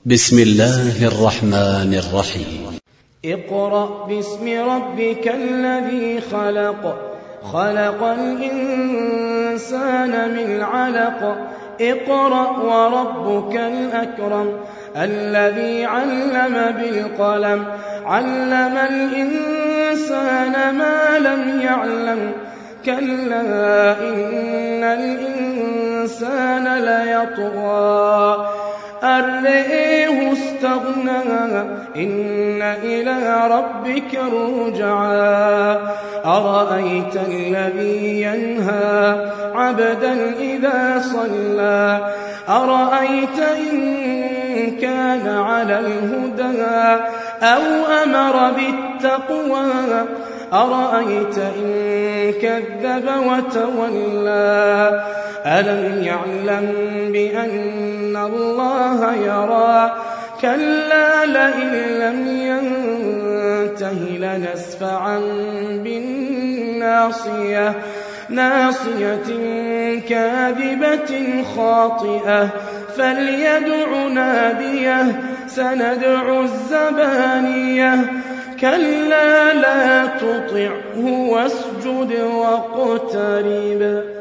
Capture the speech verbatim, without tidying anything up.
بسم الله الرحمن الرحيم. اقرأ باسم ربك الذي خلق خلق الإنسان من علق اقرأ وربك الأكرم الذي علم بالقلم علم الإنسان ما لم يعلم كلا إن الإنسان ليطغى أن رآه استغنى إن إلى ربك الرجعى أرأيت الذي ينهى عبدا إذا صلى أرأيت إن كان على الهدى أو أمر بالتقوى أرأيت إن كذب وتولى ألم يعلم بأن الله يرى كلا لئن لم ينته لنسفعا بالناصية ناصية كاذبة خاطئة فليدع ناديه سندع الزبانية كلا لا تطعه واسجد واقترب.